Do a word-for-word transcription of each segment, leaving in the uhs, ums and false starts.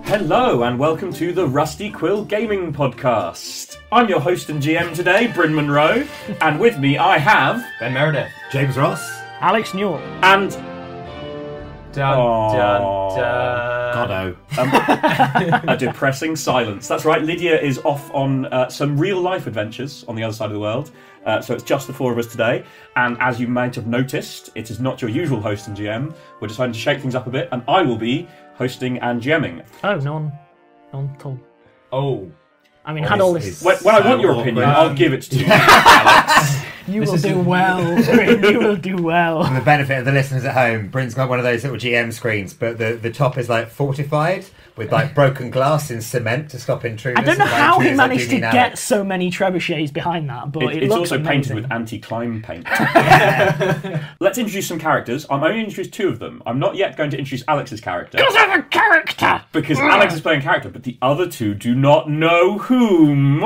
Hello and welcome to the Rusty Quill Gaming Podcast. I'm your host and G M today, Bryn Monroe, and with me I have Ben Meredith, James Ross, Alex Newell, and dun oh, dun dun. Goddo. Um, a depressing silence. That's right, Lydia is off on uh, some real life adventures on the other side of the world. Uh, so it's just the four of us today, and as you might have noticed, it is not your usual host and G M. We're deciding to shake things up a bit, and I will be hosting and GMing. Oh, no one, no one told. Oh, I mean, had all this. When, when I want your awkward. opinion, I'll give it to you, Alex. You This will is do a- well. Bryn, you will do well. For the benefit of the listeners at home, Bryn's got one of those little G M screens, but the, the top is like fortified with like broken glass in cement to stop intruders. I don't know and, like, how he intruders like managed to Jimmy and get Alex. so many trebuchets behind that, but It- it, it's looks also painted amazing. with anti-climb paint. Let's introduce some characters. I'm only introduced two of them. I'm not yet going to introduce Alex's character. Because I'm a character! Because Alex is playing character, but the other two do not know whom.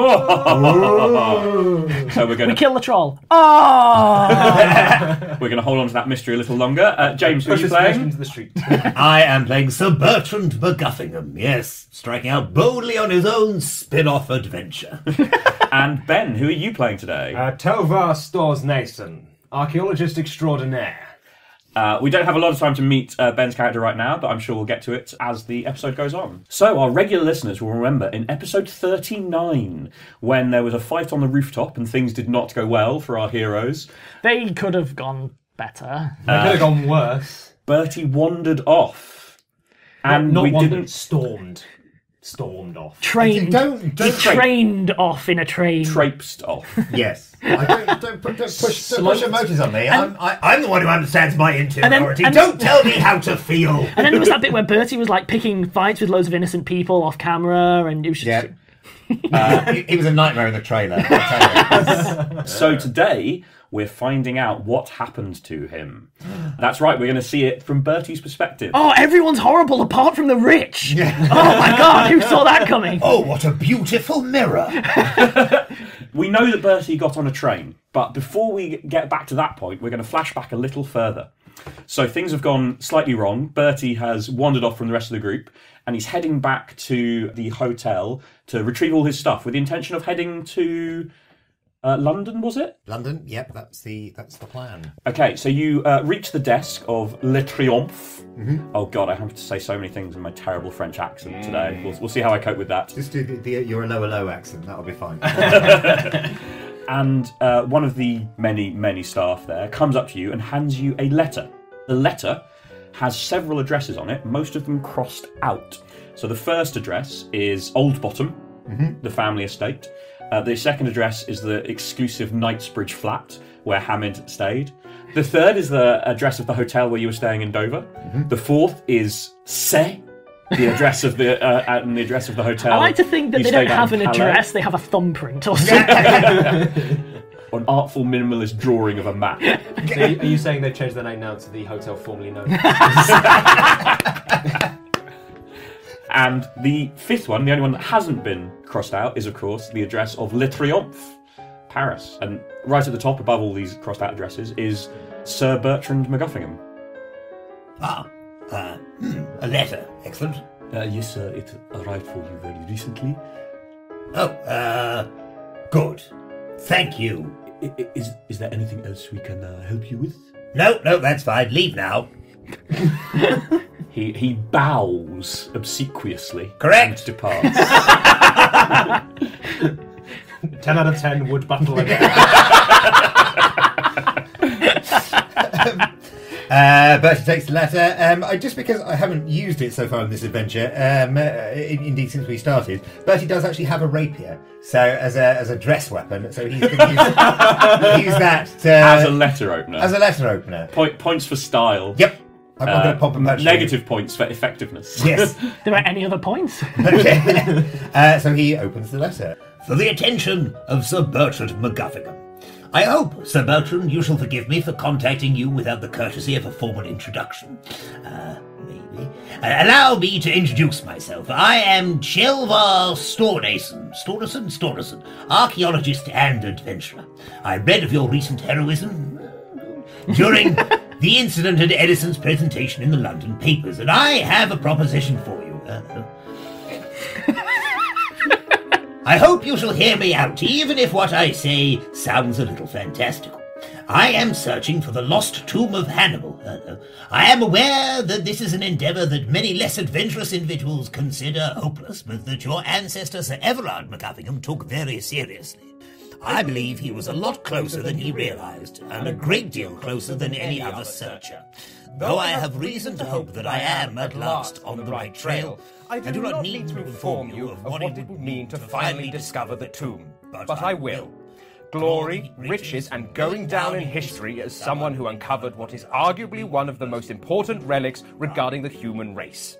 So we're going We to kill the troll. Oh! we're going to hold on to that mystery a little longer. Uh, James, who are push you this version playing? into the street. I am playing Sir Bertrand McGuffingham, yes, striking out boldly on his own spin-off adventure. And Ben, who are you playing today? uh, Tovar Stores Nason, archaeologist extraordinaire. Uh, we don't have a lot of time to meet uh, Ben's character right now, but I'm sure we'll get to it as the episode goes on. So, our regular listeners will remember in episode thirty-nine, when there was a fight on the rooftop and things did not go well for our heroes, They could have gone better. They could have gone worse. Bertie wandered off. And not we one didn't... that stormed. Stormed off. Trained. Don't, don't, He trained off in a train. traipsed off. yes. I don't, don't, put, don't push, don't push Slow- your motors on me. I'm, I, I'm the one who understands my interiority. and- Don't tell me how to feel. And then there was that bit where Bertie was like picking fights with loads of innocent people off camera, and it was just. Yeah. Uh, he, he was a nightmare in the trailer. I'll tell you. So today, we're finding out what happened to him. That's right, we're going to see it from Bertie's perspective. Oh, everyone's horrible apart from the rich. Oh my god, who saw that coming? Oh, what a beautiful mirror. We know that Bertie got on a train, but before we get back to that point, we're going to flash back a little further. So things have gone slightly wrong. Bertie has wandered off from the rest of the group, and he's heading back to the hotel to retrieve all his stuff with the intention of heading to uh, London, was it? London, yep, that's the that's the plan. Okay, so you uh, reach the desk of Le Triomphe. Oh god, I have to say so many things in my terrible French accent today. We'll, we'll see how I cope with that. Just do the, the you're a lower low accent, that'll be fine. And uh, one of the many, many staff there comes up to you and hands you a letter. The letter has several addresses on it, most of them crossed out. So the first address is Old Bottom, the family estate. Uh, the second address is the exclusive Knightsbridge flat where Hamid stayed. The third is the address of the hotel where you were staying in Dover. The fourth is Se, the address of the uh, and the address of the hotel. I like to think that you they don't stayed at have in an Calais. address, they have a thumbprint or something. Or an artful minimalist drawing of a map. So are you saying they've changed their name now to the hotel formerly known as? And the fifth one, the only one that hasn't been crossed out, is of course the address of Le Triomphe, Paris. And right at the top, above all these crossed out addresses, is Sir Bertrand McGuffingham. Ah, uh, hmm, a letter. Excellent. Uh, yes, sir, it arrived for you very recently. Oh, uh, good. Thank you. I- I- Is, is there anything else we can uh, help you with? No, no, that's fine. Leave now. He he bows obsequiously Correct. and departs. ten out of ten would battle again. Uh, Bertie takes the letter. Um, I, just because I haven't used it so far in this adventure, um, uh, in, indeed since we started, Bertie does actually have a rapier, so as a as a dress weapon. So he's going to use, use that to, As a letter opener. as a letter opener. Point, points for style. Yep. I'm not Uh, going to pop a punch. negative points for effectiveness. Yes. There are any other points? Okay. uh, so he opens the letter. For the attention of Sir Bertrand McGuffingham. I hope, Sir Bertrand, you shall forgive me for contacting you without the courtesy of a formal introduction. Uh, maybe. Uh, allow me to introduce myself. I am Chelvar Stornason, Stornason, Stornason, archaeologist and adventurer. I read of your recent heroism during the incident at Edison's presentation in the London papers, and I have a proposition for you. Uh, I hope you shall hear me out, even if what I say sounds a little fantastical. I am searching for the lost tomb of Hannibal. Uh, I am aware that this is an endeavour that many less adventurous individuals consider hopeless, but that your ancestor Sir Everard MacUffingham took very seriously. I believe he was a lot closer than he realised, and a great deal closer than any other searcher. Though I have reason to hope that I am, at last, on the right trail, I do not need to inform you of what it would mean to finally discover the tomb, but I will. Glory, riches, and going down in history as someone who uncovered what is arguably one of the most important relics regarding the human race.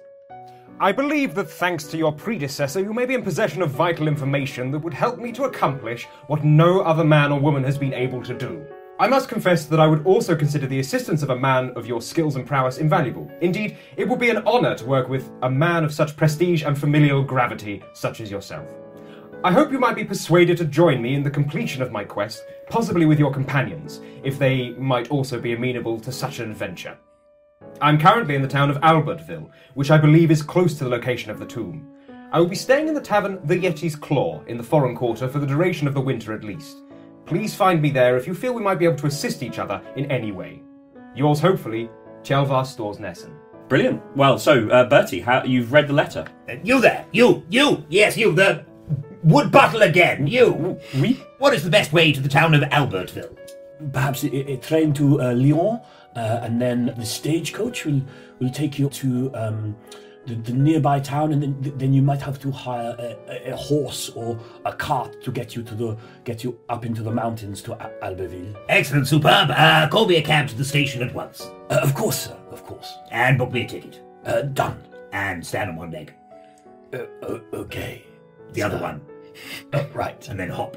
I believe that thanks to your predecessor, you may be in possession of vital information that would help me to accomplish what no other man or woman has been able to do. I must confess that I would also consider the assistance of a man of your skills and prowess invaluable. Indeed, it would be an honour to work with a man of such prestige and familial gravity such as yourself. I hope you might be persuaded to join me in the completion of my quest, possibly with your companions, if they might also be amenable to such an adventure. I'm currently in the town of Albertville, which I believe is close to the location of the tomb. I will be staying in the tavern The Yeti's Claw in the Foreign Quarter for the duration of the winter at least. Please find me there if you feel we might be able to assist each other in any way. Yours hopefully, Tjelvar Storsnessen. Brilliant. Well, so, uh, Bertie, how, you've read the letter. Uh, you there, you, you, yes, you, the wood bottle again, you. Oui? What is the best way to the town of Albertville? Perhaps a, a train to uh, Lyon, uh, and then the stagecoach will, will take you to um, the, the nearby town, and then then you might have to hire a, a, a horse or a cart to get you to the get you up into the mountains to Al- Albertville. Excellent, superb. Uh, call me a cab to the station at once. Uh, of course, sir. Of course. And book me a ticket. Uh, done. And stand on one leg. Uh, o- okay. The other one. Uh, right. And then hop.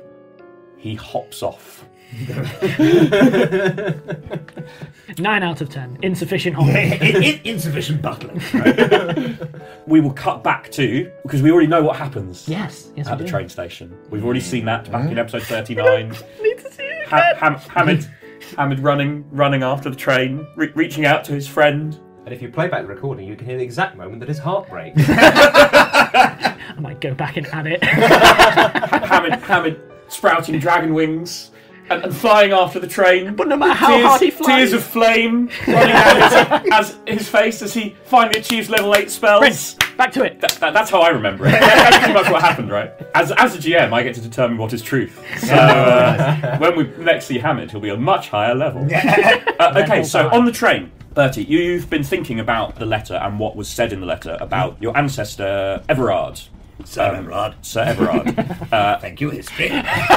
He hops off. Nine out of ten. Insufficient hopping. in, in, insufficient buckling. We will cut back to, because we already know what happens Yes, yes, at we the do. train station. We've already seen that back in episode thirty-nine. Need to see it Ha- again. Ham- Hamid, Hamid running, running after the train, re- reaching out to his friend. And if you play back the recording, you can hear the exact moment that his heart breaks. I might go back and add it. Hamid, Hamid sprouting dragon wings and, and flying after the train. But no matter how tears, hard he flies. tears of flame running down his, as his face as he finally achieves level eight spells. Prince, back to it. That, that, that's how I remember it. That's pretty much what happened, right? As as a G M, I get to determine what is truth. So uh, when we next see Hamid, he'll be a much higher level. Uh, okay, so on the train, Bertie, you've been thinking about the letter and what was said in the letter about your ancestor Everard. Sir Um, Everard. Sir Everard. Uh, Thank you, history.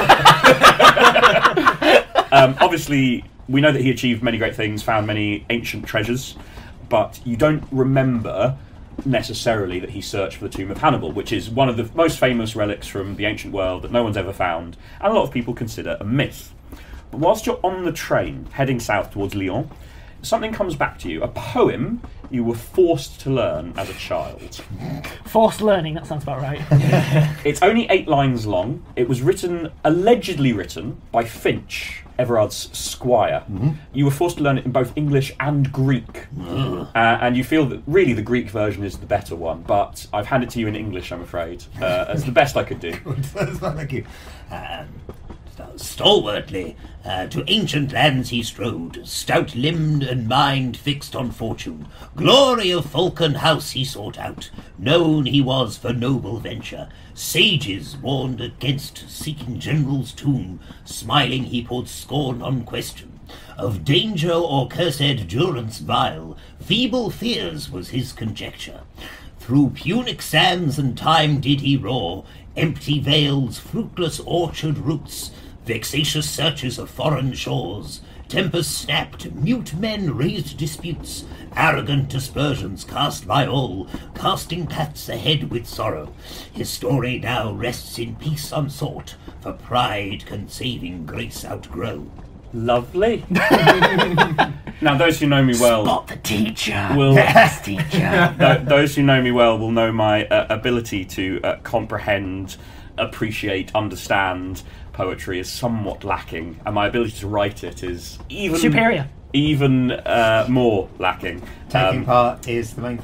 um, obviously, we know that he achieved many great things, found many ancient treasures, but you don't remember necessarily that he searched for the tomb of Hannibal, which is one of the most famous relics from the ancient world that no one's ever found, and a lot of people consider a myth. But whilst you're on the train, heading south towards Lyon, something comes back to you, a poem you were forced to learn as a child. Forced learning, that sounds about right. It's only eight lines long. It was written, allegedly written, by Finch, Everard's squire. Mm-hmm. You were forced to learn it in both English and Greek. Uh, and you feel that really the Greek version is the better one, but I've handed it to you in English, I'm afraid. Uh, it's the best I could do. Thank you. Um, stalwartly uh, to ancient lands he strode, stout-limbed and mind fixed on fortune. Glory of Falcon House he sought out, known he was for noble venture. Sages warned against seeking general's tomb, smiling he poured scorn on question. Of danger or cursed durance vile, feeble fears was his conjecture. Through Punic sands and time did he roar, empty vales, fruitless orchard roots, vexatious searches of foreign shores. Tempers snapped, mute men raised disputes, arrogant aspersions cast by all, casting paths ahead with sorrow. His story now rests in peace unsought, for pride can saving grace outgrow. Lovely. Now, those who know me well... Spot the teacher. Will, Yes, teacher. th- those who know me well will know my uh, ability to uh, comprehend, appreciate, understand poetry is somewhat lacking, and my ability to write it is even Superior. even uh, more lacking. Taking Um, part is the main thing.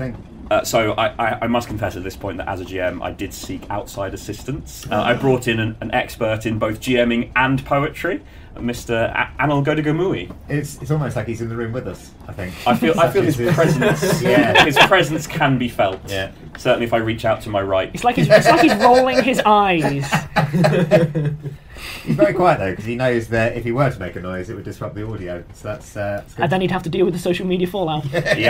Uh, so I, I, I must confess at this point that as a G M, I did seek outside assistance. Uh, I brought in an, an expert in both GMing and poetry, Mister A- Anil Godagamui. It's it's almost like he's in the room with us, I think. I feel I feel his Such is presence. Yeah. His presence can be felt. Yeah. Certainly, if I reach out to my right. It's like he's, it's like he's rolling his eyes. He's very quiet though, because he knows that if he were to make a noise, it would disrupt the audio. So that's, uh, that's good. And then he'd have to deal with the social media fallout.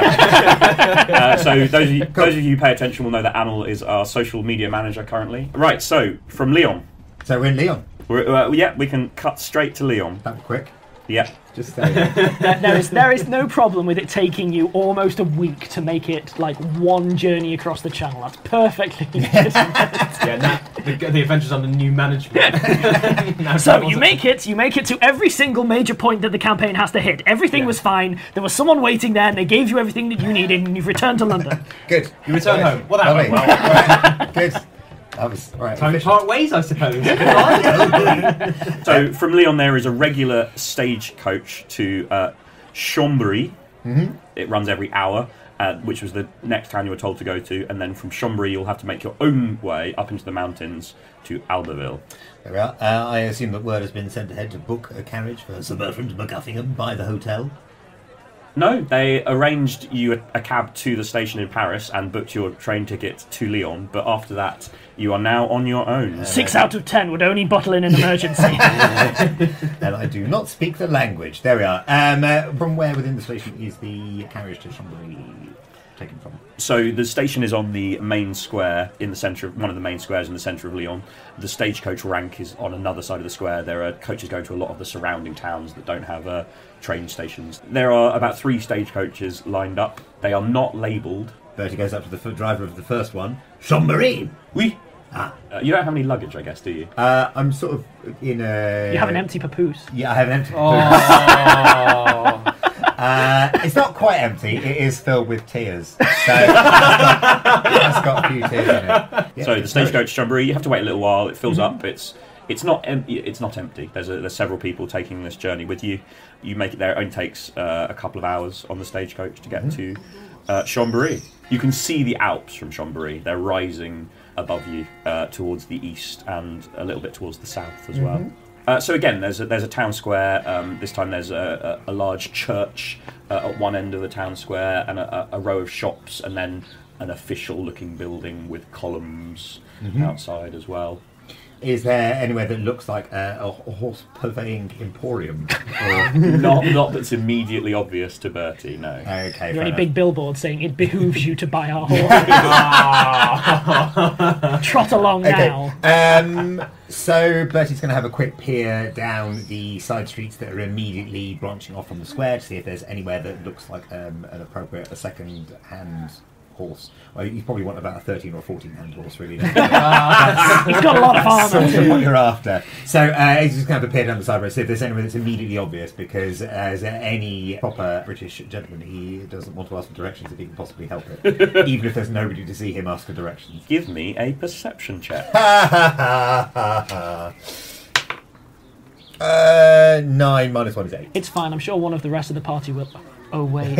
Yeah. uh, so those of, you, those of you who pay attention will know that Anil is our social media manager currently. Right. So from Leon. So we're in Leon. We're, uh, yeah, we can cut straight to Leon. That quick. Yeah. Just say. there, there is there is no problem with it taking you almost a week to make it like one journey across the channel. That's perfectly. Yeah, now the, the adventures under new management. Now So travels you at- make it, you make it to every single major point that the campaign has to hit. Everything Yeah. was fine. There was someone waiting there, and they gave you everything that you needed, and you've returned to London. Good. You return Right. home. Well, that went Lovely. well. Right. Good. That was all right. Time to efficient. part ways, I suppose. Goodbye. So from Leon, there is a regular stagecoach to uh, Chambéry. Mm-hmm. It runs every hour, uh, which was the next town you were told to go to. And then from Chambéry, you'll have to make your own way up into the mountains to Albeville. There we are. Uh, I assume that word has been sent ahead to book a carriage for Sir Bertrand MacGuffingham by the hotel. No, they arranged you a, a cab to the station in Paris and booked your train ticket to Lyon. But after that, you are now on your own. Six out of ten would only bottle in an emergency. And I do not speak the language. There we are. Um, uh, from where within the station is the carriage to Chambéry taken from? So the station is on the main square in the centre of one of the main squares in the centre of Lyon. The stagecoach rank is on another side of the square. There are coaches going to a lot of the surrounding towns that don't have uh, train stations. There are about three stagecoaches lined up. They are not labelled. Bertie goes up to the f- driver of the first one. Chambéry! Oui. Ah. Uh, you don't have any luggage, I guess, do you? Uh, I'm sort of in a... You have an empty papoose. Yeah, I have an empty Oh. Uh, it's not quite empty. It is filled with tears. So it's got, it's got a few tears in it. Yeah, so the it's very- stagecoach Chambéry, you have to wait a little while. It fills up. It's it's not empty. It's not empty. There's a, there's several people taking this journey with you. You make it there. It only takes uh, a couple of hours on the stagecoach to get to uh, Chambéry. You can see the Alps from Chambéry. They're rising above you uh, towards the east and a little bit towards the south as well. Uh, so again, there's a, there's a town square. Um, this time there's a, a, a large church uh, at one end of the town square and a, a, a row of shops, and then an official-looking building with columns outside as well. Is there anywhere that looks like a, a horse purveying emporium? Or... not not that's immediately obvious to Bertie. No. Okay, Are fair there any enough. big billboards saying it behooves you to buy our horse? Trot along Okay. now. Um, so Bertie's going to have a quick peer down the side streets that are immediately branching off from the square to see if there's anywhere that looks like um, an appropriate, a second-hand horse. Well, you probably want about a thirteen or fourteen-hand horse, really. Don't you? He's got a lot of That's armour sort of too. what you're after. So uh, he's just going to appear down the side road, see if there's anywhere that's immediately obvious, because as any proper British gentleman, he doesn't want to ask for directions if he can possibly help it. Even if there's nobody to see him ask for directions. Give me a perception check. uh, nine minus one is eight. It's fine. I'm sure one of the rest of the party will. Oh wait.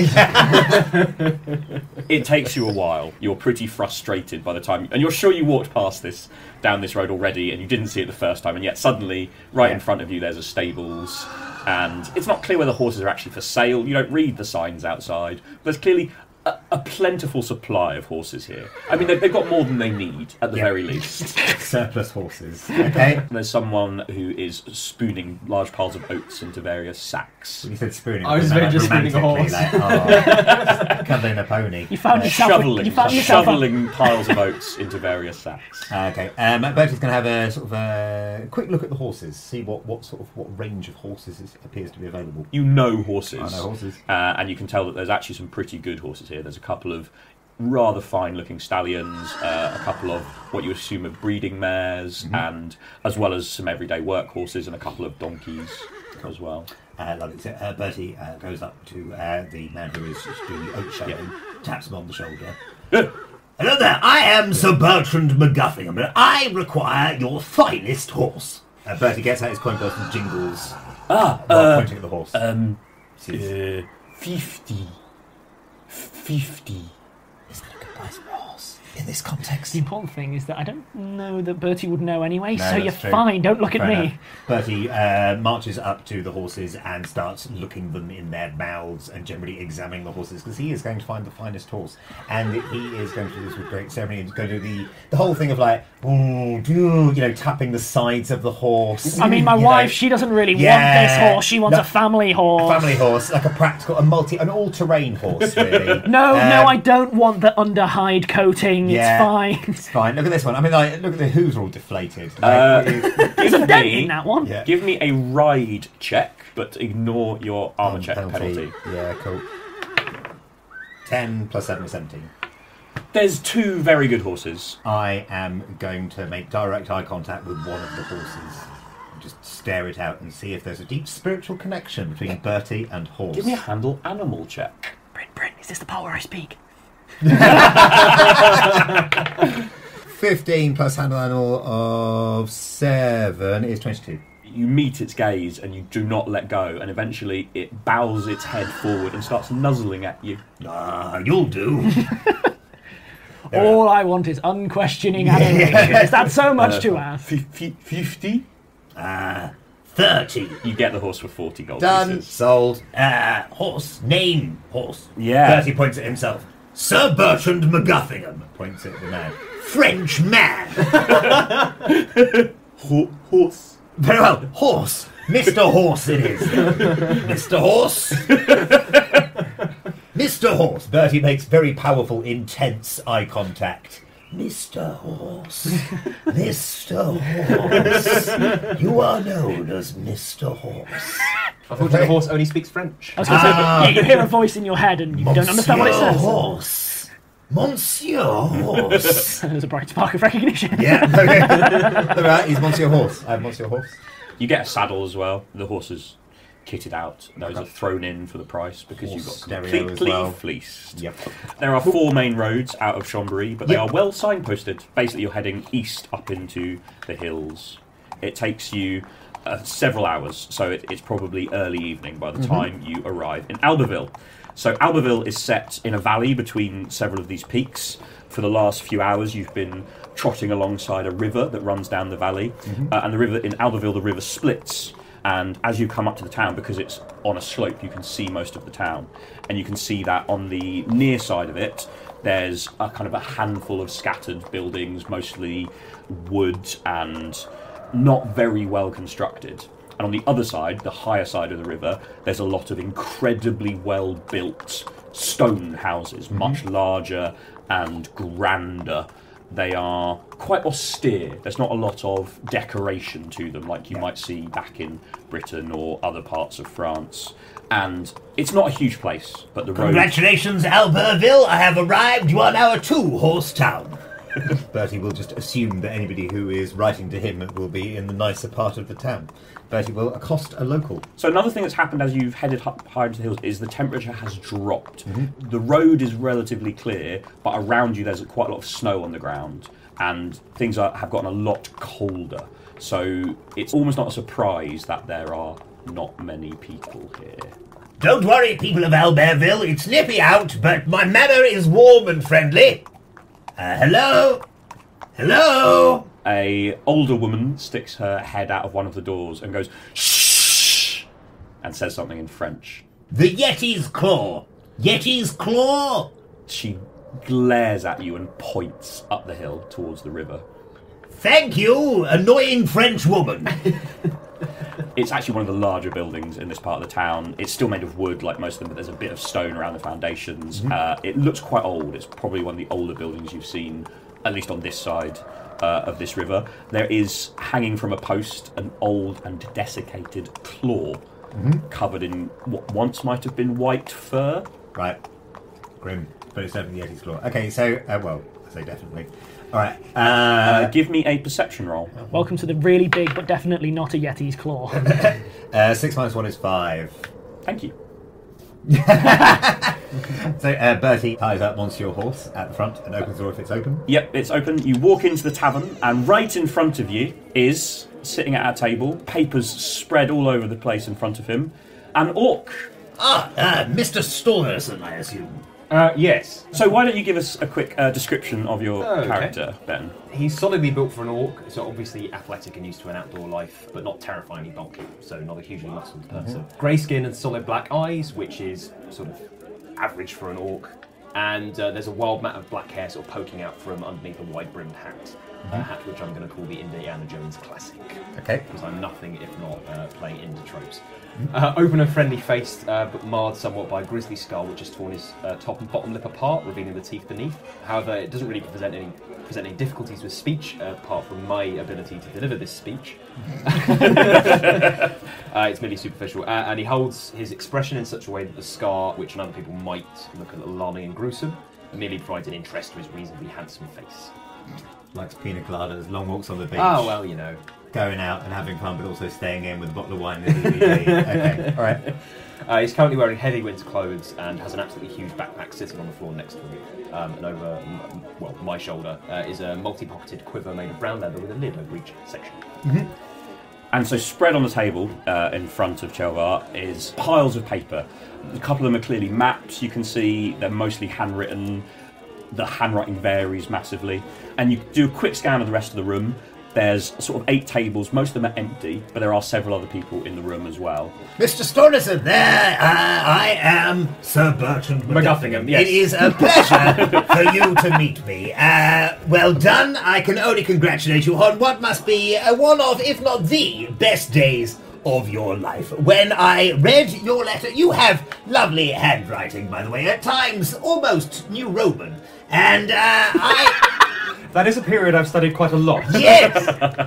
It takes you a while. You're pretty frustrated by the time, and you're sure you walked past this down this road already, and you didn't see it the first time, and yet suddenly, right in front of you, there's a stables, and it's not clear whether horses are actually for sale. You don't read the signs outside. There's clearly a, a plentiful supply of horses here. I mean, they've, they've got more than they need at the Yeah. very least. Surplus horses. Okay. There's someone who is spooning large piles of oats into various sacks. When you said spooning, I was it very just sounded spooning a horse. romantically, Like, oh, cuddling a pony. You found yourself. A, Shoveling, you found yourself. A, shoveling piles of oats into various sacks. Uh, okay. Um, Bertie's going to have a sort of a quick look at the horses, see what, what sort of what range of horses is, appears to be available. You know horses. I know horses. Uh, and you can tell that there's actually some pretty good horses here. There's a couple of rather fine-looking stallions, uh, a couple of what you assume are breeding mares, Mm-hmm. and as well as some everyday work horses and a couple of donkeys as well. Uh, lovely. So uh, Bertie uh, goes up to uh, the man who is just doing the oat shoveling, taps him on the shoulder. Hello there, I am Sir Bertrand MacGuffingham, and I require your finest horse. Uh, Bertie gets out his coin purse and jingles Ah, while uh, pointing at the horse. um, Sees- uh, fifty. Fifty. Is that a good Nice horse. In this context. The important thing is that I don't know that Bertie would know anyway, No, so that's you're true. fine. Don't look at Fair me. enough. Bertie uh, marches up to the horses and starts looking them in their mouths and generally examining the horses because he is going to find the finest horse. And he is going to do this with great ceremony. He's going to do the, the whole thing of like, oh, you know, tapping the sides of the horse. I mean, my You wife, know, she doesn't really Yeah. want this horse. She wants No. a family horse. family horse, like a practical, a multi, an all-terrain horse, really. No, Um, no, I don't want the underhide coating. Yeah. It's fine. It's fine. Look at this one. I mean, like, look at the hooves are all deflated. Like, Uh, it- There's a Give dent me- in that one. yeah. Give me a ride check, but ignore your armour check penalty. Yeah, cool. ten plus seven is seventeen. There's two very good horses. I am going to make direct eye contact with one of the horses. Just stare it out and see if there's a deep spiritual connection between Bertie and horse. Give me a handle animal check. Bryn, Bryn, is this the part where I speak? fifteen plus handle animal of seven is twenty-two. You meet its gaze and you do not let go, and eventually it bows its head forward and starts nuzzling at you. Ah, you'll do. There we All I want is unquestioning adoration. Is that so much to ask? Fifty? Ah, thirty. You get the horse for forty gold Done. pieces. Sold. Ah, horse. Name. Horse. Yeah. Bertie points at himself. Sir Bertrand McGuffingham. Points at the man. French man. Ho- horse. Very well. Horse. Mister Horse it is. Mister Horse. Mister Horse. Bertie makes very powerful, intense eye contact. Mister Horse. Mister Horse. You are known as Mister Horse. Unfortunately, the horse only speaks French. I was going to Ah. say, yeah, you hear a voice in your head and you don't understand what it Monsieur says. Horse. Monsieur Horse. There's a bright spark of recognition. Yeah, okay. Alright, he's Monsieur Horse. I have Monsieur Horse. You get a saddle as well. The horse is kitted out. Those are thrown in for the price because you Horse got stereo as completely well. fleeced. Yep. There are four main roads out of Chambéry, but they Yep. are well signposted. Basically, you're heading east up into the hills. It takes you uh, several hours, so it, it's probably early evening by the Mm-hmm. time you arrive in Albeville. So Albeville is set in a valley between several of these peaks. For the last few hours, you've been trotting alongside a river that runs down the valley, Mm-hmm. uh, and the river in Albeville, the river splits. And as you come up to the town, because it's on a slope, you can see most of the town. And you can see that on the near side of it, there's a kind of a handful of scattered buildings, mostly wood and not very well constructed. And on the other side, the higher side of the river, there's a lot of incredibly well built stone houses, much larger and grander. They are quite austere. There's not a lot of decoration to them like you might see back in Britain or other parts of France. And it's not a huge place, but the road... Congratulations, Albertville. I have arrived. You are now a two-horse town. Bertie will just assume that anybody who is writing to him will be in the nicer part of the town. Bertie will accost a local. So another thing that's happened as you've headed up higher into the hills is the temperature has dropped. The road is relatively clear, but around you there's quite a lot of snow on the ground, and things are, have gotten a lot colder. So it's almost not a surprise that there are not many people here. Don't worry, people of Albertville. It's nippy out, but my manner is warm and friendly. Uh, hello? Hello? A older woman sticks her head out of one of the doors and goes, shh, and says something in French. The Yeti's claw. Yeti's claw. She glares at you and points up the hill towards the river. Thank you, annoying French woman. It's actually one of the larger buildings in this part of the town. It's still made of wood, like most of them, but there's a bit of stone around the foundations. Mm-hmm. Uh, it looks quite old. It's probably one of the older buildings you've seen, at least on this side uh, of this river. There is, hanging from a post, an old and desiccated claw, Mm-hmm. covered in what once might have been white fur. Right. Grim. But it's definitely the Yeti's claw. Okay, so, uh, well, I say definitely. Alright. Uh, Uh, give me a perception roll. Welcome to the really big, but definitely not a Yeti's claw. uh, six minus one is five. Thank you. So, uh, Bertie ties up Monsieur Horse at the front and opens the door if it's open. Yep, it's open. You walk into the tavern, and right in front of you is, sitting at our table, papers spread all over the place in front of him, an orc. Ah, uh, Mister Stormerson, I assume. Uh, yes. So why don't you give us a quick uh, description of your Oh, okay. character, Ben? He's solidly built for an orc, so obviously athletic and used to an outdoor life, but not terrifyingly bulky, so not a hugely muscled person. Mm-hmm. Grey skin and solid black eyes, which is sort of average for an orc. And uh, there's a wild mat of black hair sort of poking out from underneath a wide-brimmed hat. Mm-hmm. A hat which I'm going to call the Indiana Jones Classic. Okay. Because I'm nothing if not uh, playing into tropes. Uh, open and friendly-faced, uh, but marred somewhat by a grisly skull, which has torn his uh, top and bottom lip apart, revealing the teeth beneath. However, it doesn't really present any present any difficulties with speech, uh, apart from my ability to deliver this speech. uh, it's merely superficial, uh, and he holds his expression in such a way that the scar, which on other people might look a little alarming and gruesome, merely provides an interest to his reasonably handsome face. Likes pina coladas, long walks on the beach. Oh, well, you know. Going out and having fun, but also staying in with a bottle of wine in the D V D. Okay, all right. Uh, he's currently wearing heavy winter clothes and has an absolutely huge backpack sitting on the floor next to him. Um, and over, m- well, my shoulder uh, is a multi-pocketed quiver made of brown leather with a lid over each section. Mm-hmm. And so spread on the table uh, in front of Chelvar is piles of paper. A couple of them are clearly maps, you can see. They're mostly handwritten. The handwriting varies massively. And you do a quick scan of the rest of the room. There's sort of eight tables. Most of them are empty, but there are several other people in the room as well. Mister Stornison, there, uh, I am Sir Bertrand MacGuffingham, yes. It is a pleasure for you to meet me. Uh, well done. I can only congratulate you on what must be uh, one of, if not the, best days of your life. When I read your letter, you have lovely handwriting, by the way, at times almost New Roman, and uh, I... That is a period I've studied quite a lot. Yes!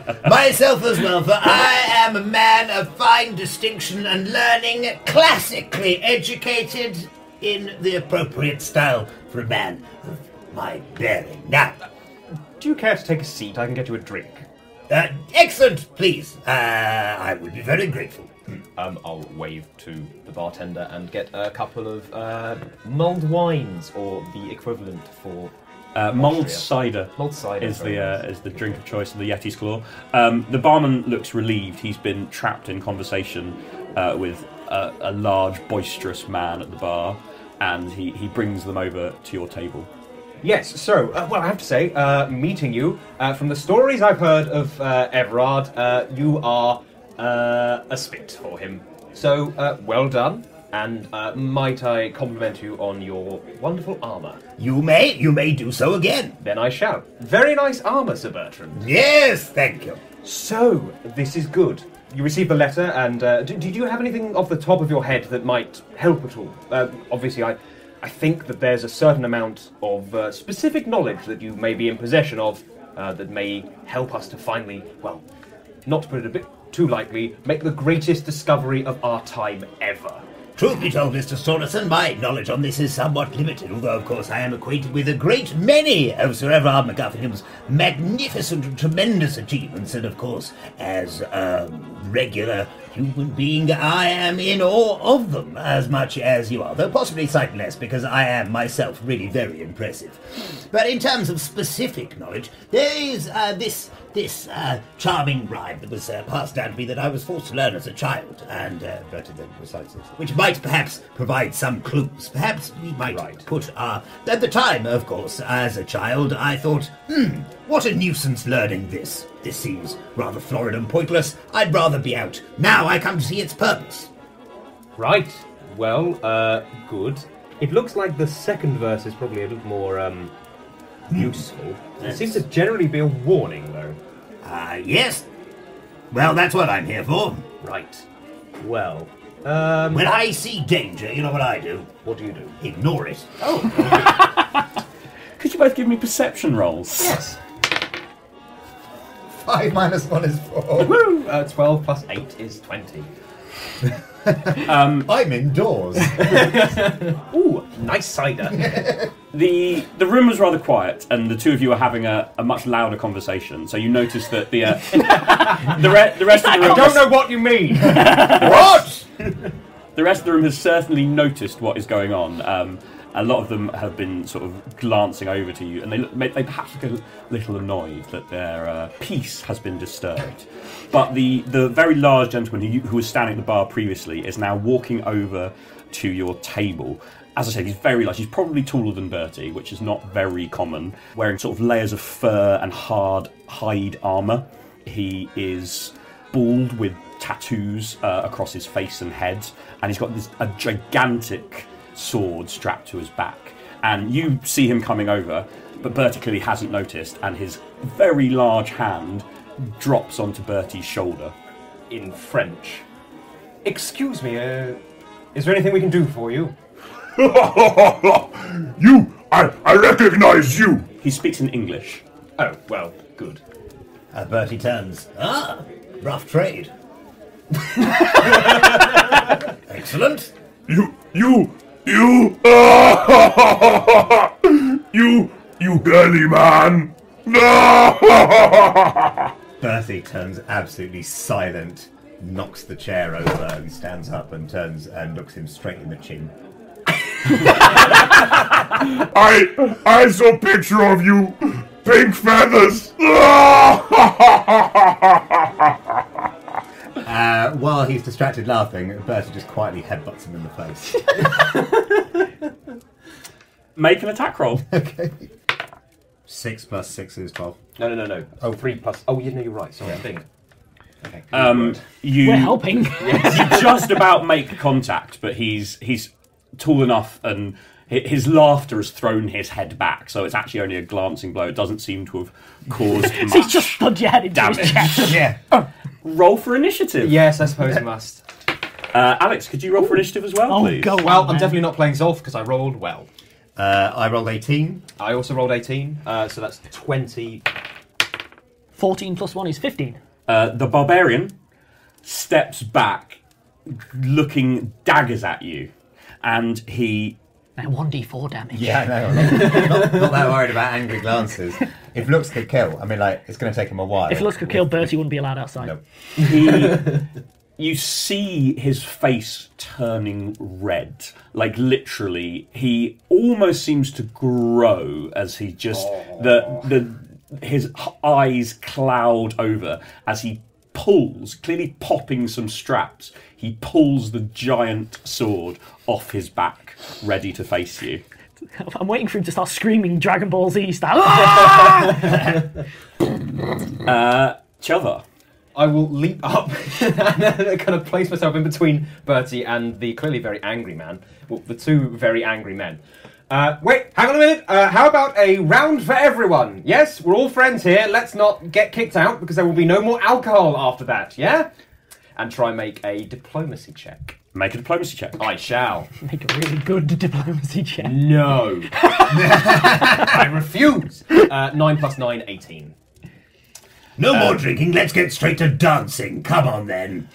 Myself as well, for I am a man of fine distinction and learning, classically educated in the appropriate style for a man of my bearing. Now, do you care to take a seat? I can get you a drink. Uh, excellent, please. Uh, I would be very grateful. Um, I'll wave to the bartender and get a couple of uh, mulled wines, or the equivalent for... Uh, mulled cider, mulled cider is the uh, is the drink of choice of the Yeti's Claw. Um, the barman looks relieved. He's been trapped in conversation uh, with a, a large, boisterous man at the bar, and he, he brings them over to your table. Yes, so, uh, well, I have to say, uh, meeting you, uh, from the stories I've heard of uh, Everard, uh, you are uh, a spit for him. So, uh, well done. And uh, might I compliment you on your wonderful armour? You may, you may do so again. Then I shall. Very nice armour, Sir Bertrand. Yes, thank you. So, this is good. You received the letter, and uh, did, did you have anything off the top of your head that might help at all? Uh, obviously, I, I think that there's a certain amount of uh, specific knowledge that you may be in possession of uh, that may help us to finally, well, not to put it a bit too lightly, make the greatest discovery of our time ever. Truth be told, Mister Stornison, my knowledge on this is somewhat limited, although, of course, I am acquainted with a great many of Sir Everard MacGuffingham's magnificent and tremendous achievements, and, of course, as a regular human being, I am in awe of them as much as you are, though possibly slightly less, because I am myself really very impressive. But in terms of specific knowledge, there is uh, this this uh, charming rhyme that was uh, passed down to me that I was forced to learn as a child, and uh, Bertie then recites it, which might perhaps provide some clues. Perhaps we might right. put our... At the time, of course, as a child, I thought, hmm, what a nuisance learning this. This seems rather florid and pointless. I'd rather be out. Now I come to see its purpose. Right. Well, uh, good. It looks like the second verse is probably a little more, um, useful. It seems to generally be a warning, though. Ah, uh, yes. Well, that's what I'm here for. Right. Well, um... when I see danger, you know what I do? What do you do? Ignore it. Oh. Could you both give me perception rolls? Yes. Five minus one is four. Woo! Uh, twelve plus eight is twenty. um, I'm indoors. Ooh, nice cider. the the room was rather quiet, and the two of you are having a, a much louder conversation. So you notice that the uh, the, re- the rest of the room. I don't know what you mean. What? The rest of the room has certainly noticed what is going on. Um, a lot of them have been sort of glancing over to you, and they look, they perhaps look a little annoyed that their uh, peace has been disturbed. But the, the very large gentleman who, who was standing at the bar previously is now walking over to your table, as I said, he's very large. He's probably taller than Bertie, which is not very common. Wearing sort of layers of fur and hard hide armour. He is bald with tattoos uh, across his face and head, and he's got this a gigantic sword strapped to his back. And you see him coming over, but Bertie clearly hasn't noticed, and his very large hand drops onto Bertie's shoulder. In French. Excuse me, uh, is there anything we can do for you? You! I, I recognize you! He speaks in English. Oh, well, good. Uh, Bertie turns. Ah, rough trade. Excellent. You, you, you, you, you girly man! Bertie turns absolutely silent, knocks the chair over, and stands up and turns and looks him straight in the chin. I, I saw a picture of you, pink feathers. Uh, while he's distracted laughing, Bertie just quietly headbutts him in the face. Make an attack roll. Okay. Six plus six is twelve. No, no, no, no. Oh, three plus... Oh, yeah, no, you're right. Sorry, thing. Okay. Um, you, We're helping. you just about make contact, but he's he's tall enough, and hi- his laughter has thrown his head back, so it's actually only a glancing blow. It doesn't seem to have caused He's much just thudded your head into damage. his chest. Yeah. Roll for initiative. Yes, I suppose I must. Uh, Alex, could you roll for initiative as well, Oh, please? go on, Well, I'm man. definitely not playing Zolf because I rolled well. Uh, I rolled eighteen. I also rolled eighteen, uh, so that's twenty. fourteen plus one is fifteen. Uh, the barbarian steps back, looking daggers at you, and he Now one d four damage. Yeah, I know. I'm not, not, not that worried about angry glances. If looks could kill, I mean, like, it's going to take him a while. If looks could kill, Bertie wouldn't be allowed outside. No. he you see his face turning red, like literally he almost seems to grow as he just the the his eyes cloud over as he pulls, clearly popping some straps, he pulls the giant sword off his back, ready to face you. I'm waiting for him to start screaming Dragon Ball Z style. Ah! uh Chilva. I will leap up and then kind of place myself in between Bertie and the clearly very angry man. Well, the two very angry men. Uh, wait, hang on a minute. Uh, how about a round for everyone? Yes, we're all friends here. Let's not get kicked out because there will be no more alcohol after that, yeah? And try and make a diplomacy check. Make a diplomacy check. I shall. Make a really good diplomacy check. No. I refuse. Uh, nine plus nine, eighteen. No more drinking, let's get straight to dancing. Come on, then.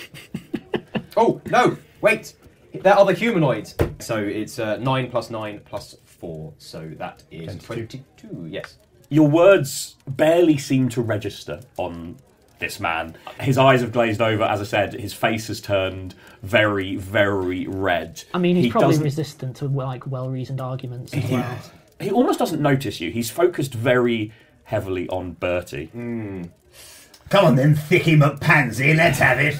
Oh, no, wait. There are the humanoids. So it's uh, nine plus nine plus four. So that is twenty-two. twenty-two, yes. Your words barely seem to register on this man. His eyes have glazed over, as I said, his face has turned very, very red. I mean, he's He probably doesn't- resistant to like well-reasoned arguments as well. He almost doesn't notice you. He's focused very heavily on Bertie. Come on, then, Thicky McPansy, let's have it.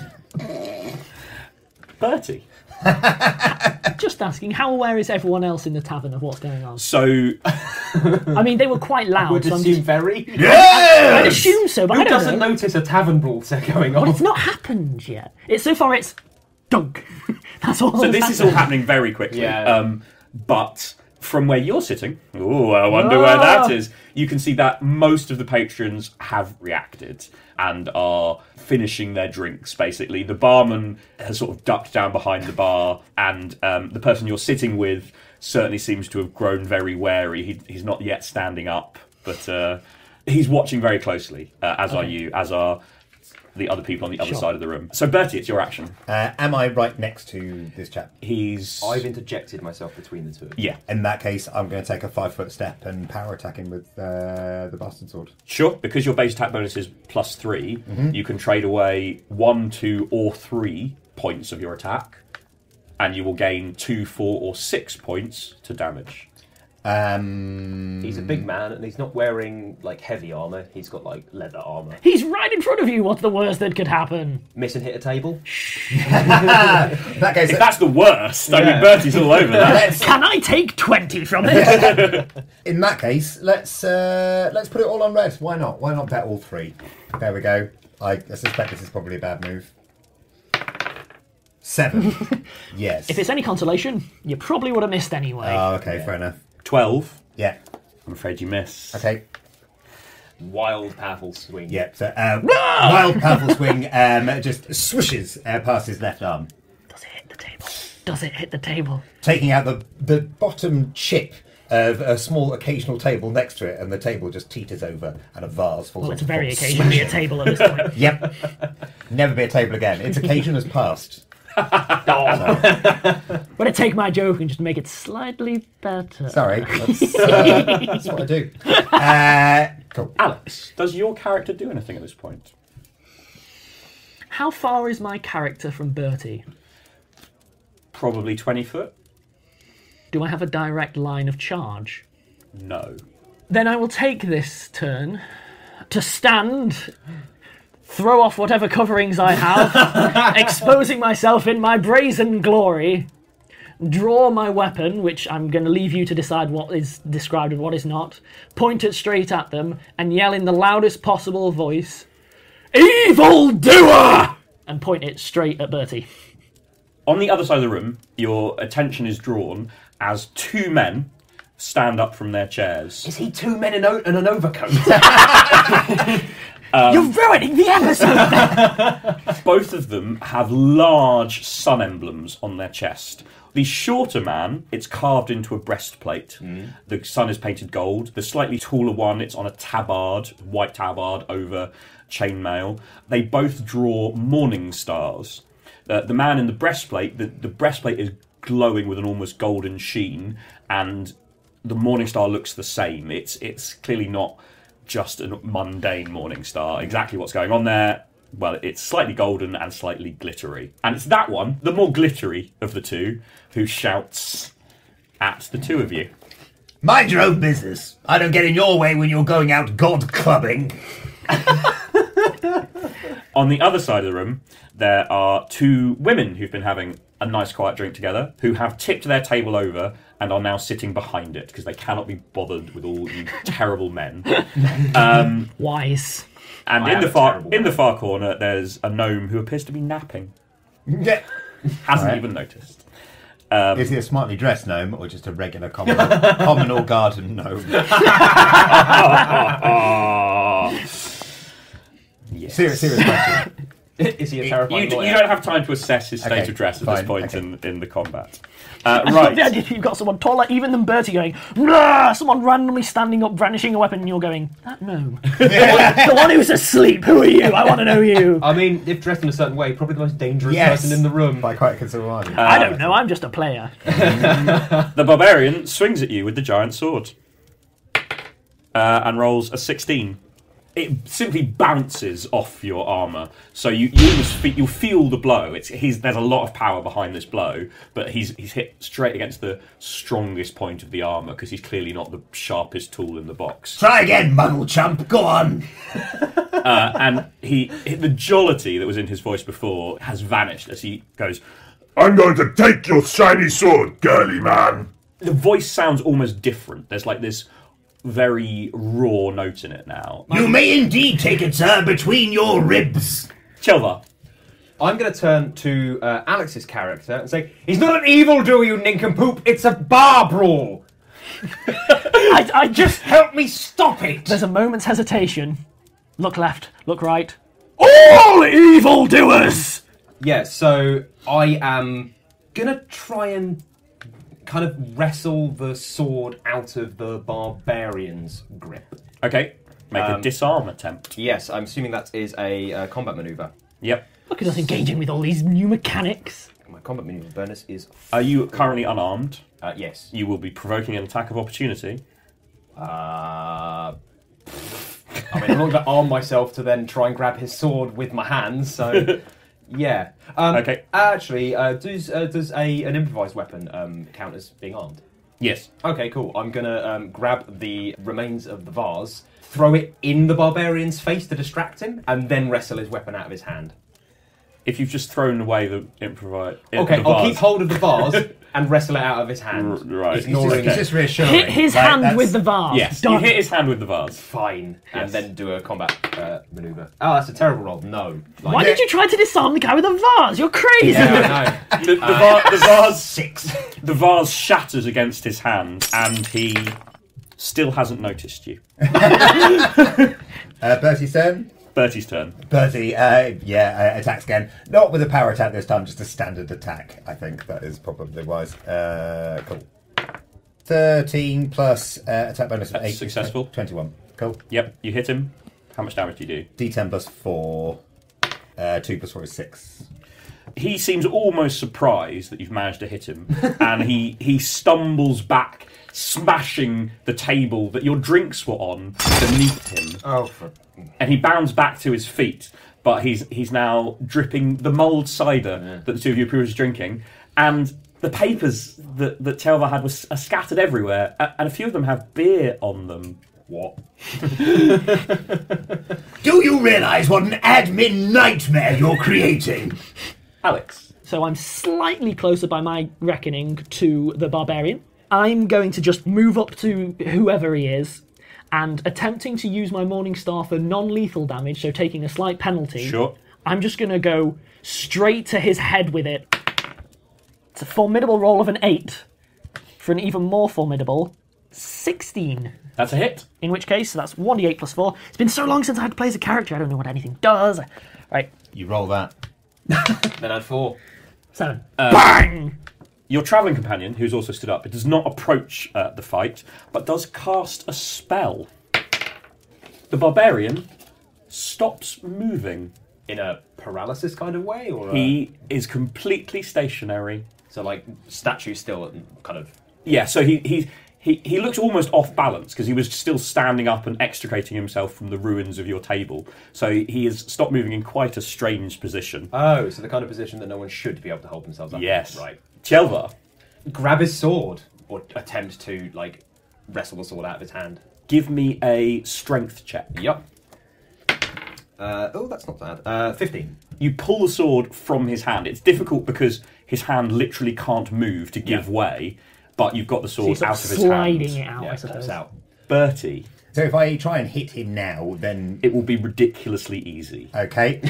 Bertie. Just asking, how aware is everyone else in the tavern of what's going on? So, I mean, they were quite loud. Would so I'm assume just, very. I'd Yes! assume so, but Who I don't doesn't know. notice a tavern brawl set going But on? it's not happened yet. It's so far it's dunk. That's all. so that's this is all happened. happening very quickly. Yeah. Um, but from where you're sitting, oh, I wonder where that is. You can see that most of the patrons have reacted and are finishing their drinks, basically. The barman has sort of ducked down behind the bar, and um, the person you're sitting with certainly seems to have grown very wary. He, he's not yet standing up, but uh, he's watching very closely, uh, as are you, as are the other people on the other Sure. side of the room. So, Bertie, it's your action. Uh, am I right next to this chap? He's... I've interjected myself between the two. Yeah. In that case, I'm going to take a five-foot step and power attack him with uh, the bastard sword. Sure, because your base attack bonus is plus three, you can trade away one, two, or three points of your attack, and you will gain two, four, or six points to damage. Um, He's a big man, and he's not wearing like heavy armor. He's got like leather armor. He's right in front of you. What's the worst that could happen? Miss and hit a table. in that case, If that's the worst, I Yeah. mean, Bertie's all over that. let's, Can I take twenty from it? in that case, let's uh, let's put it all on red. Why not? Why not bet all three? There we go. I, I suspect this is probably a bad move. Seven. Yes. If it's any consolation, you probably would have missed anyway. Oh, okay, fair enough. twelve. Yeah. I'm afraid you miss. Okay. Wild, powerful swing. Yeah. So, uh, wild, powerful swing um, just swishes uh, past his left arm, Does it hit the table? Does it hit the table? taking out the the bottom chip of a small occasional table next to it, and the table just teeters over, and a vase falls. Well, on it's the very floor, occasionally a smashing. table at this point. Yep. Never be a table again. Its occasion has passed. But I take my joke and just make it slightly better. Sorry. That's, uh, that's what I do. Uh, cool. Alex, does your character do anything at this point? How far is my character from Bertie? Probably twenty foot? Do I have a direct line of charge? No. Then I will take this turn to stand, throw off whatever coverings I have, exposing myself in my brazen glory, draw my weapon, which I'm going to leave you to decide what is described and what is not, point it straight at them, and yell in the loudest possible voice, "Evil doer!" and point it straight at Bertie. On the other side of the room, your attention is drawn as two men stand up from their chairs. Is he two men in, o- in an overcoat? You're ruining the episode! Both of them have large sun emblems on their chest. The shorter man, it's carved into a breastplate. The sun is painted gold. The slightly taller one, it's on a tabard, white tabard over chainmail. They both draw morning stars. Uh, the man in the breastplate, the, the breastplate is glowing with an almost golden sheen, and the morning star looks the same. It's it's clearly not just a mundane morning star. Exactly what's going on there? Well, it's slightly golden and slightly glittery. And it's that one, the more glittery of the two, who shouts at the two of you. Mind your own business. I don't get in your way when you're going out god clubbing. On the other side of the room, there are two women who've been having a nice quiet drink together, who have tipped their table over and are now sitting behind it because they cannot be bothered with all you terrible men. Um, Wise. and I in am the a far terrible in the man. far corner, there's a gnome who appears to be napping. Yeah. Hasn't Right. even noticed. Is he a smartly dressed gnome or just a regular communal, communal garden gnome? Yes. Serious, serious question. Is he a You, terrifying you lawyer? don't have time to assess his state Okay, of dress at fine, this point okay. in, in the combat. Uh, I love the right. idea you've got someone taller even than Bertie going, "Nah!" Someone randomly standing up, brandishing a weapon, and you're going, "That gnome." the, one, the one who's asleep, who are you? I want to know you. I mean, if dressed in a certain way, probably the most dangerous Yes. person in the room. By quite a considerable margin. I don't know, I'm just a player. The barbarian swings at you with the giant sword uh, and rolls a sixteen. It simply bounces off your armour, so you you almost fe- you'll feel the blow. It's he's there's a lot of power behind this blow, but he's he's hit straight against the strongest point of the armour because he's clearly not the sharpest tool in the box. Try again, muddle chump. Go on. Uh, and he the jollity that was in his voice before has vanished as he goes. I'm going to take your shiny sword, girly man. The voice sounds almost different. There's like this very raw note in it now. You may indeed take it, sir, between your ribs. Chelvar. I'm going to turn to uh, Alex's character and say, "He's not an evildoer, you nincompoop. It's a bar brawl. I, I just. Help me stop it." There's a moment's hesitation. Look left, look right. All evildoers! Yeah, so I am gonna try and kind of wrestle the sword out of the barbarian's grip. Okay, make a Um, disarm attempt. Yes, I'm assuming that is a uh, combat maneuver. Yep. Look at us engaging with all these new mechanics. My combat maneuver bonus is Are you currently unarmed? uh, yes. You will be provoking an attack of opportunity. Uh, I mean, I'm not going to arm myself to then try and grab his sword with my hands, so yeah. Um, Okay. Actually, uh, does uh, does a an improvised weapon um, count as being armed? Yes. Okay, cool. I'm gonna um, grab the remains of the vase, throw it in the barbarian's face to distract him, and then wrestle his weapon out of his hand. If you've just thrown away the improvise... Okay, the I'll vase. keep hold of the vase and wrestle it out of his hand. R- right. It's Ignoring just, it's it. just reassuring. Hit his Like, hand that's- with the vase. Yes, Done. you hit his hand with the vase. Fine. And Yes. then do a combat uh, maneuver. Oh, that's a terrible roll. No. Like, Why did you try to disarm the guy with a vase? You're crazy. Yeah, I know. The, the, va- the vase Six. the vase shatters against his hand, and he still hasn't noticed you. Uh, Bertie's turn. Bertie's turn. Bertie, uh, yeah, uh, attacks again. Not with a power attack this time, just a standard attack. I think that is probably wise. Uh, cool. thirteen plus uh, attack bonus of That's eight. successful. twenty-one. Cool. Yep, you hit him. How much damage do you do? D ten plus four. Uh, two plus four is six. He seems almost surprised that you've managed to hit him, and he, he stumbles back, smashing the table that your drinks were on beneath him. Oh, for... And he bounds back to his feet, but he's he's now dripping the mulled cider Yeah. that the two of you were drinking, and the papers that, that Telva had was, are scattered everywhere, a- and a few of them have beer on them. What? Do you realise what an admin nightmare you're creating? Alex. So I'm slightly closer by my reckoning to the barbarian. I'm going to just move up to whoever he is and attempting to use my Morning Star for non-lethal damage, so taking a slight penalty. Sure. I'm just going to go straight to his head with it. It's a formidable roll of an eight for an even more formidable sixteen. That's a hit. In which case, that's one d eight plus four. It's been so long since I had to play as a character, I don't know what anything does. Right, You roll that. Then add four. seven. Bang! Your travelling companion, who's also stood up, does not approach uh, the fight, but does cast a spell. The barbarian stops moving. In a paralysis kind of way? Or a... He is completely stationary. So, like, statue still kind of... Yeah, so he he he, he looks almost off balance because he was still standing up and extricating himself from the ruins of your table. So he, he has stopped moving in quite a strange position. Oh, so the kind of position that no one should be able to hold themselves up in. Yes. Right. Chelva, Grab his sword, or attempt to, like, wrestle the sword out of his hand. give me a strength check. Yup. Uh, oh, that's not bad. Uh, fifteen. You pull the sword from his hand. It's difficult because his hand literally can't move to give Yeah. way, but you've got the So sword he's sort of out of his sliding hand. it out, Yeah, I it suppose. pops out. Bertie, So if I try and hit him now, then it will be ridiculously easy. okay.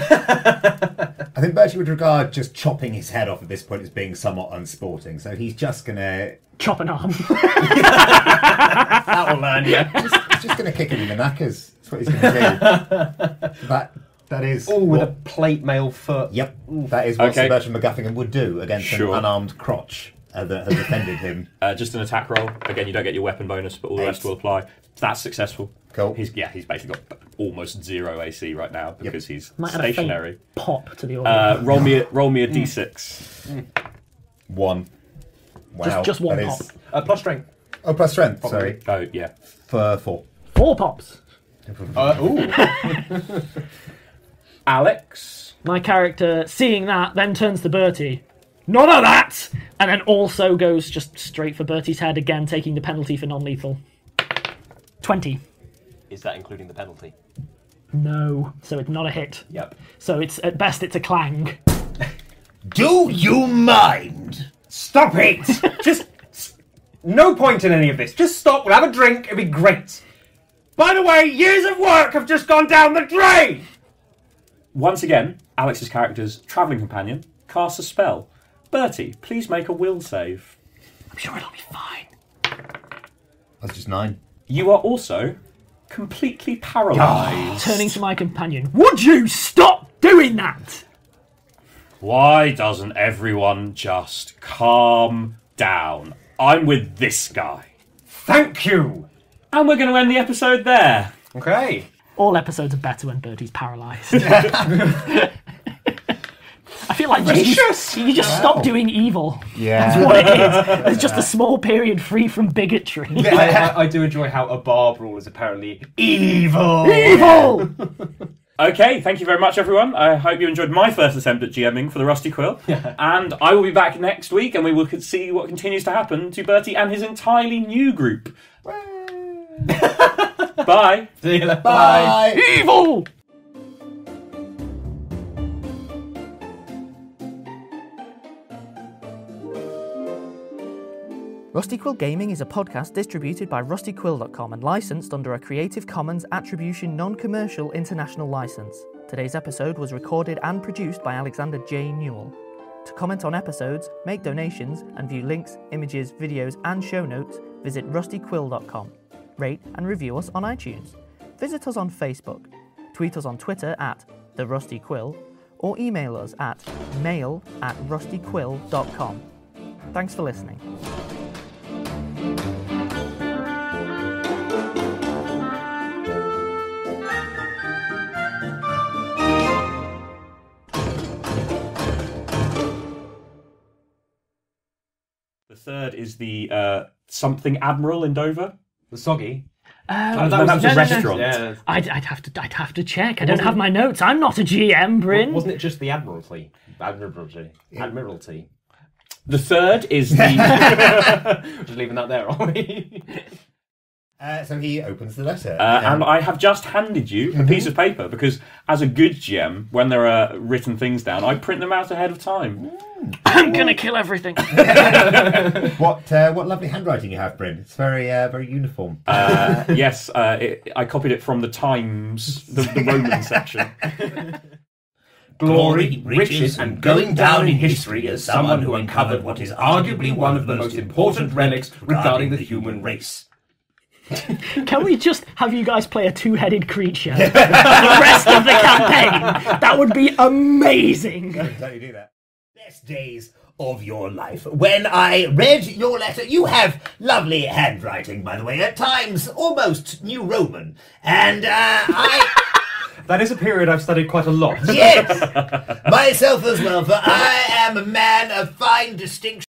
I think Bertie would regard just chopping his head off at this point as being somewhat unsporting. So he's just gonna Chop an arm. That will land, yeah. he's just gonna kick him in the knackers. That's what he's gonna do. that that is Oh, with what- a plate mail foot. Yep, that is what Okay. Sir Bertrand McGuffingham would do against Sure. an unarmed crotch uh, that has offended him. Uh, just an attack roll. Again, you don't get your weapon bonus, but all the Eight. rest will apply. That's successful. Cool. He's yeah, he's basically got almost zero A C right now because he's Might have a faint stationary. pop to the Uh, audience. roll me a, roll me a d six. One. Wow. Just- just one that pop. is- Uh, plus strength. Oh, plus strength. Sorry, Oh yeah. for four. Four pops. Uh, ooh. Alex. My character, seeing that, then turns to Bertie. None of that! And then also goes just straight for Bertie's head again, taking the penalty for non-lethal. twenty. Is that including the penalty? No. So it's not a hit. Yep. So it's at best it's a clang. Do you mind? Stop it! Just... No point in any of this. Just stop, we'll have a drink, it'll be great. By the way, years of work have just gone down the drain! Once again, Alex's character's travelling companion casts a spell. Bertie, please make a will save. I'm sure it'll be fine. That's just nine. You are also completely paralysed. Turning to my companion. Would you stop doing that? Why doesn't everyone just calm down? I'm with this guy. Thank you! And we're going to end the episode there. Okay. All episodes are better when Bertie's paralysed. I feel like just, Gracious! you, you just stop doing evil. Yeah. That's what it is. There's just a small period free from bigotry. I, I, I do enjoy how a bar brawl is apparently evil. Evil! Okay, thank you very much, everyone. I hope you enjoyed my first attempt at GMing for the Rusty Quill. And I will be back next week, and we will see what continues to happen to Bertie and his entirely new group. Bye. See you later. Bye. Evil! Rusty Quill Gaming is a podcast distributed by rusty quill dot com and licensed under a Creative Commons Attribution Non-Commercial International License. Today's episode was recorded and produced by Alexander J. Newell. To comment on episodes, make donations, and view links, images, videos, and show notes, visit rusty quill dot com. Rate and review us on iTunes. Visit us on Facebook. Tweet us on Twitter at The Rusty Quill, or email us at mail at rusty quill dot com. Thanks for listening. The third is the uh, something Admiral in Dover. The Soggy. Oh, that was a restaurant. Yeah. I'd, I'd have to. I'd have to check. I don't have my notes. I'm not a G M, Bryn. Wasn't it just the Admiralty? Admiralty. Admiralty. The third is the... Just leaving that there, are we? Uh, so he opens the letter. Uh, and I have just handed you a piece of paper because, as a good G M, when there are written things down, I print them out ahead of time. I'm gonna kill everything. What uh, what lovely handwriting you have, Bryn. It's very uh, very uniform. Uh, yes, uh, it, I copied it from the Times, the, the Roman section. Glory, riches, and going down in history as someone who uncovered what is arguably one of the most important relics regarding the human race. Can we just have you guys play a two-headed creature for the rest of the campaign? That would be amazing. Don't you do that? Best days of your life. When I read your letter, you have lovely handwriting, by the way, at times almost New Roman. And uh, I... That is a period I've studied quite a lot. Yes! Myself as well, for I am a man of fine distinction.